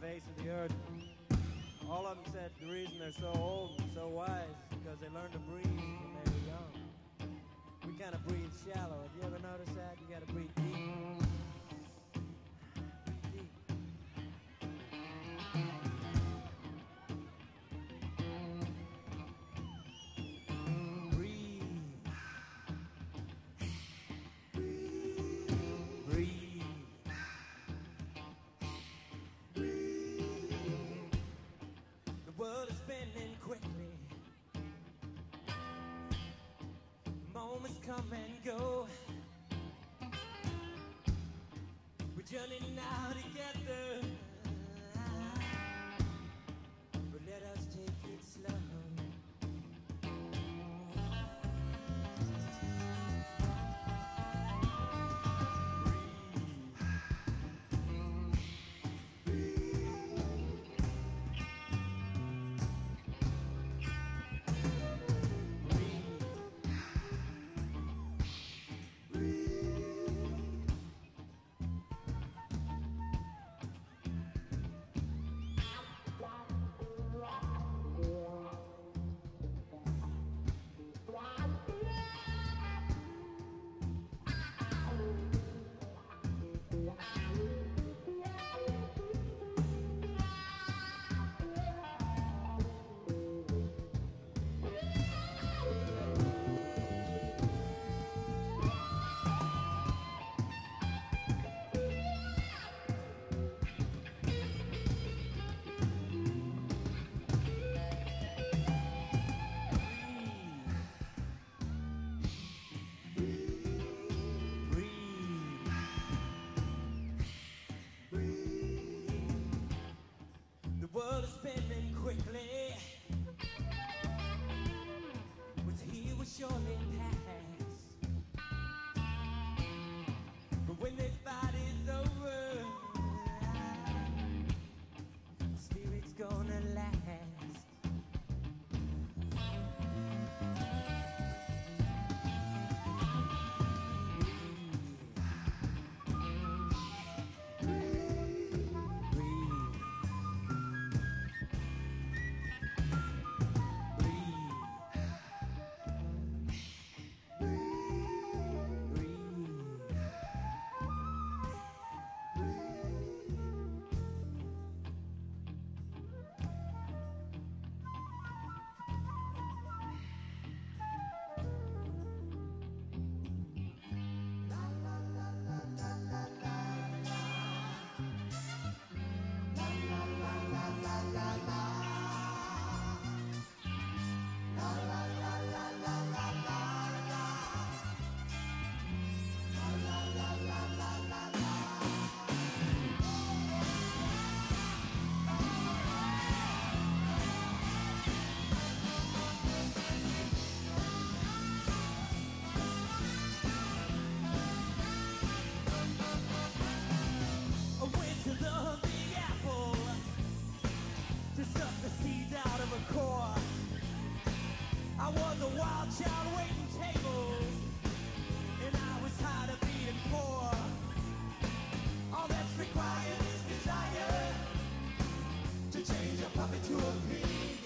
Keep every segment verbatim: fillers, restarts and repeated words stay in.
face of the earth. All of them said the reason they're so old and so wise is because they learned to breathe when they were young. We kind of breathe shallow. Have you ever noticed that? You got to breathe deep. Deep. Quickly, moments come and go. We're journeying now together, but let us take it slow. Quickly, what's here will surely pass. But when this fight is over, spirit's gonna last. I was a wild child waiting tables, and I was tired of being poor. All that's required is desire to change a puppet to a pig.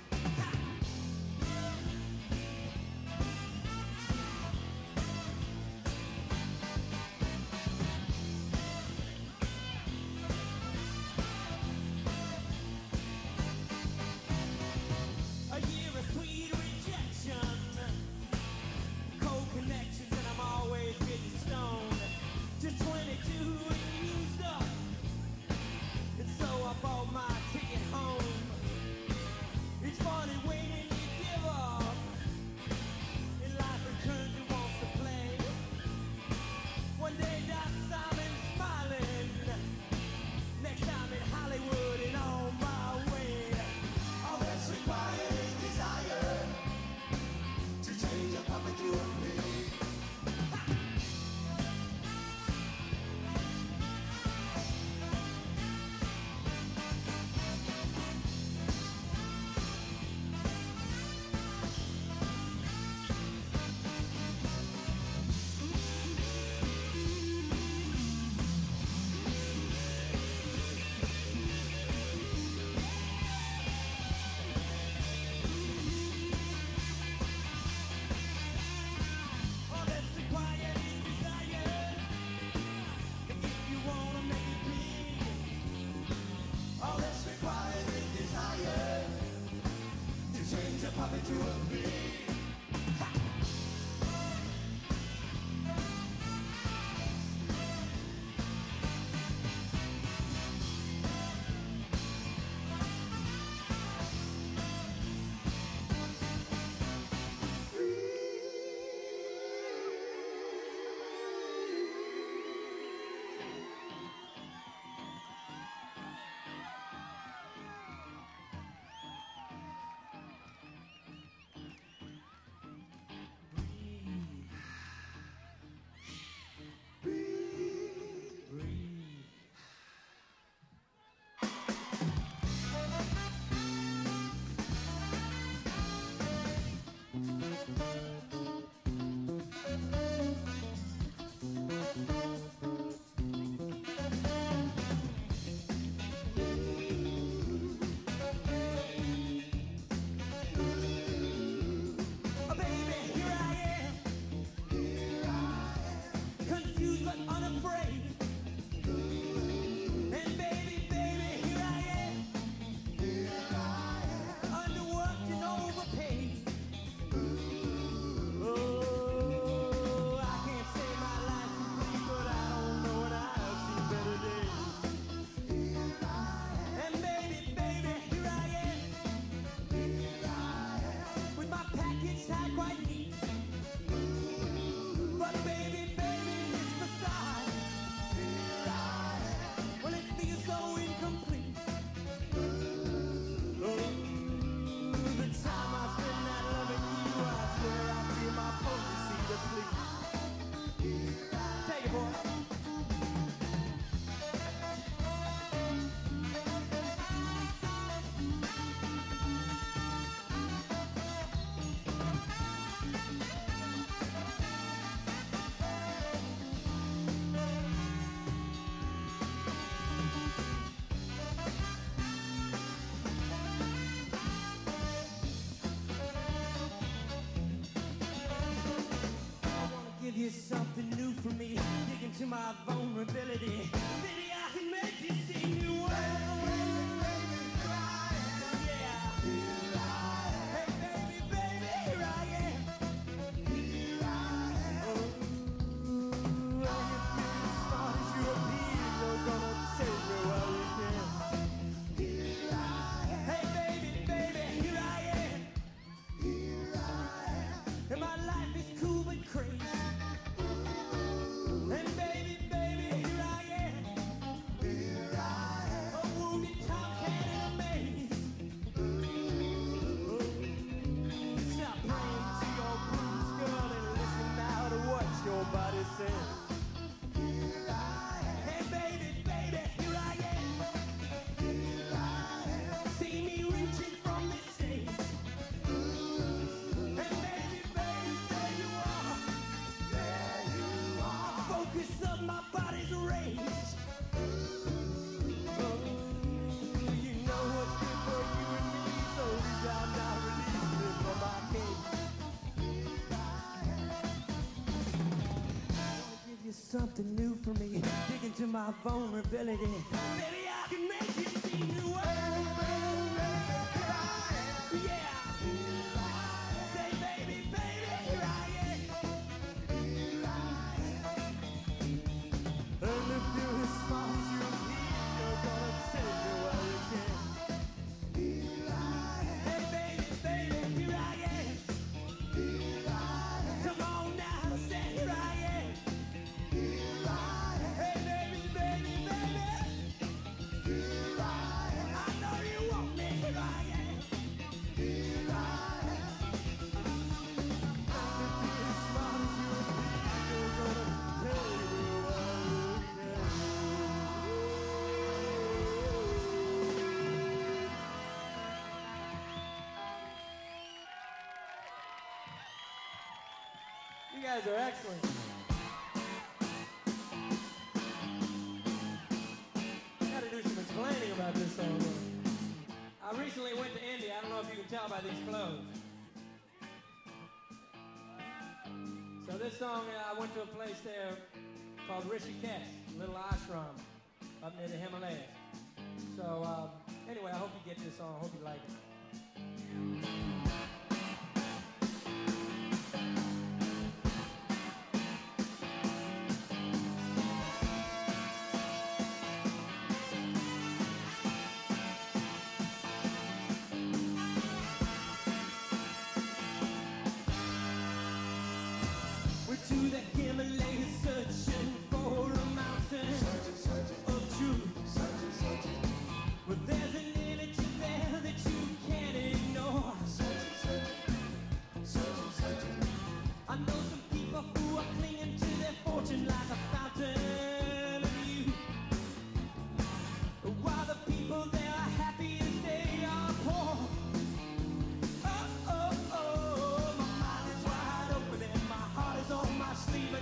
Connections and I'm always getting stoned. Just twenty-two and used up, and so I bought my ticket home. something new for me. Dig into my vulnerability. Maybe I can make you see the world. Yeah. Say, baby, baby, here I am. And if you're as smart as you need, you're gonna take me while you can. Hey, baby, baby, here I am. Come on now, say here I am. Hey, baby, baby, baby. I know you want me, here I am. And if you're as smart as you need, you're gonna take me while you can. You guys are excellent. Gotta do some explaining about this song. I recently went to India. I don't know if you can tell by these clothes. So this song, uh, I went to a place there called Rishikesh, a little ashram up near the Himalayas. So uh, anyway, I hope you get this song. I hope you like it. We're to the Himalayas searching for a mountain of truth. But there's an energy there that you can't ignore. I know some people who are clinging to their fortune like a fountain of youth, while the people there are happy as they are poor. Oh, oh, oh, my mind is wide open and my heart is on my sleeve.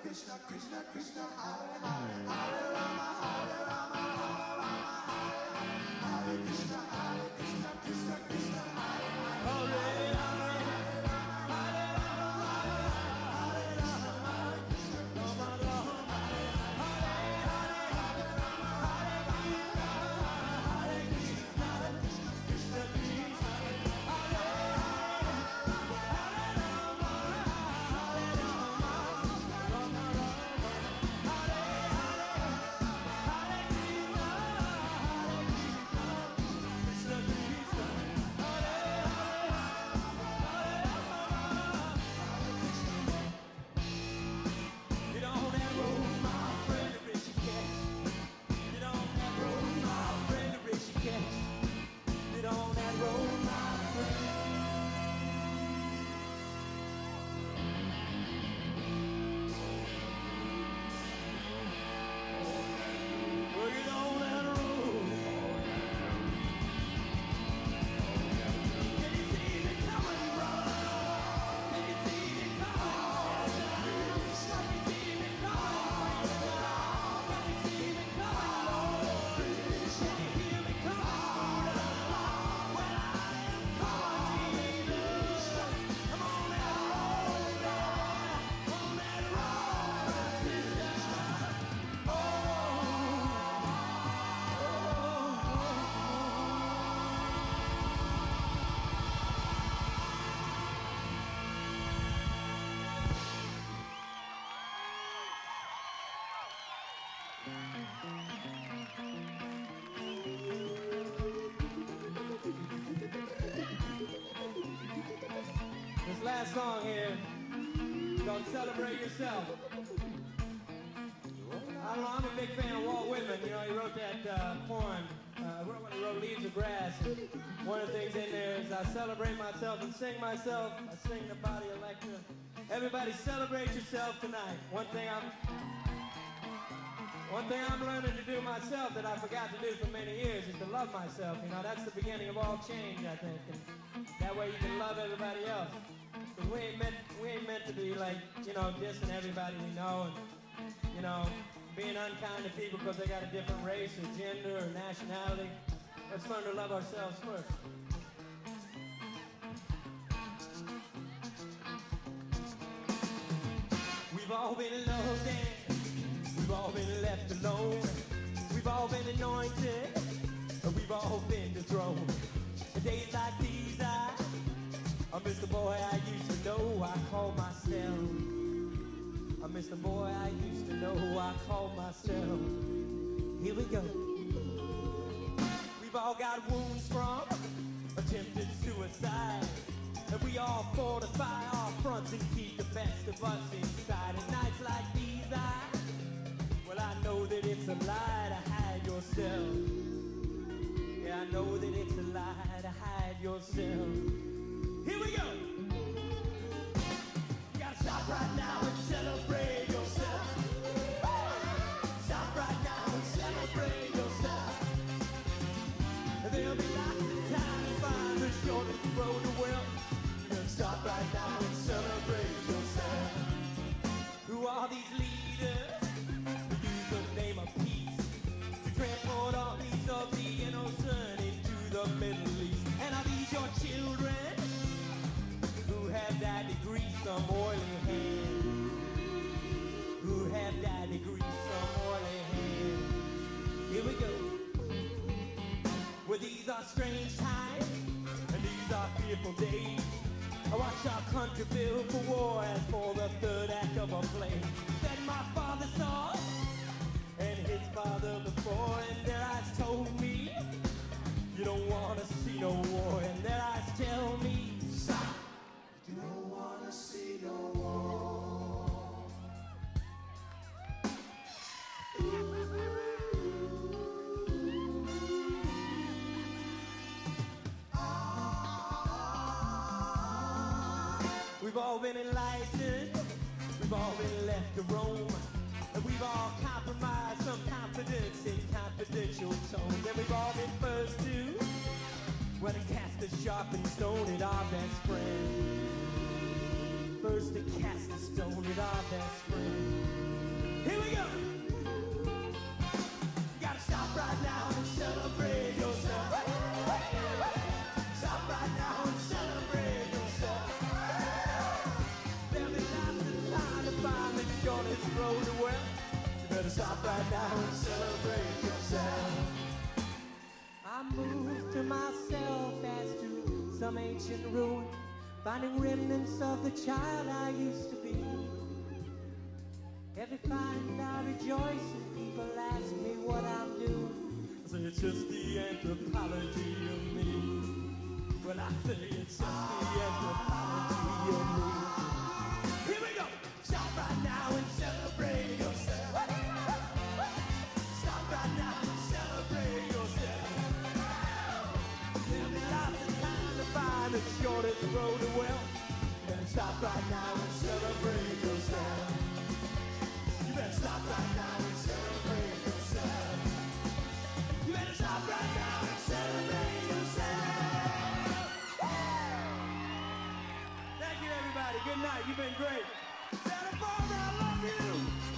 Krishna, Krishna, Krishna, Hare Hare, Hare Rama, Hare Rama, Rama Rama, Hare Hare, Hare Krishna, Hare Krishna, Krishna, Krishna, Hare Hare, Hare Rama, Hare Rama, Hare Rama, Hare Rama, Hare Krishna, Krishna, Rama Hare Hare, Hare Hare, Hare Rama, Hare Krishna, Hare Krishna, Krishna Krishna, Hare Hare, Hare Rama, Hare Rama, Rama Rama, Hare This last song here is called Celebrate Yourself. I don't know, I'm a big fan of Walt Whitman. You know, he wrote that uh, poem, uh, when he wrote Leaves of Grass. And one of the things in there is I celebrate myself and sing myself. I sing the body electra. Everybody celebrate yourself tonight. One thing I'm One thing I'm learning to do myself that I forgot to do for many years is to love myself. You know, that's the beginning of all change, I think. And that way you can love everybody else. Because we ain't meant, we ain't meant to be like, you know, dissing everybody we know and, you know, being unkind to people because they got a different race or gender or nationality. Let's learn to love ourselves first. We've all been loved and we've all been left alone. We've all been anointed, and we've all been dethroned. Days like these, I, I miss the boy I used to know. I call myself. I miss the boy I used to know. I call myself. Here we go. We've all got wounds from attempted suicide, and we all fortify our fronts and keep the best of us inside. And nights like these, I. Well, I know that it's a lie to hide yourself. Yeah, I know that it's a lie to hide yourself. Here we go. You gotta stop right now and celebrate yourself. Stop right now and celebrate yourself. There'll be lots of time to find the shortest road to wealth. You gotta stop right now and celebrate yourself. Who are these leaders? Name of peace to transport armies of the innocent into the Middle East. And are these your children who have died to grease some oily hand? Who have died to grease some oily hand? Here we go. Well, these are strange times and these are fearful days. I watch our country build for war as for the third act of a play that my father saw and his father before, and their eyes told me you don't want to see no war, and their eyes tell me stop, you don't want to see no war. We've all been enlightened, we've all been left to roam, and we've all compromised some confidence in confidential tones. And we've all been first to, well, to cast a sharpened stone at our best friend. first to cast a stone at our best friend. Here we go. You gotta stop right now and celebrate yourself. Stop right now and celebrate yourself. There'll be lots of time to find the shortest road to wealth. You better stop right now and celebrate yourself. I moved to myself as to some ancient ruin, finding remnants of the child I used to be. Every find I rejoice and people ask me what I'm doing. I say it's just the anthropology of me. Well, I say it's just the anthropology of me. Here we go. Stop right now and celebrate yourself. Stop right now and celebrate yourself. There'll be lots of time to find the shortest road to wealth. You better stop right now and celebrate yourself. You better stop right now and celebrate yourself. You better stop right now and celebrate yourself. Thank you, everybody. Good night. You've been great. Santa Barbara, I love you.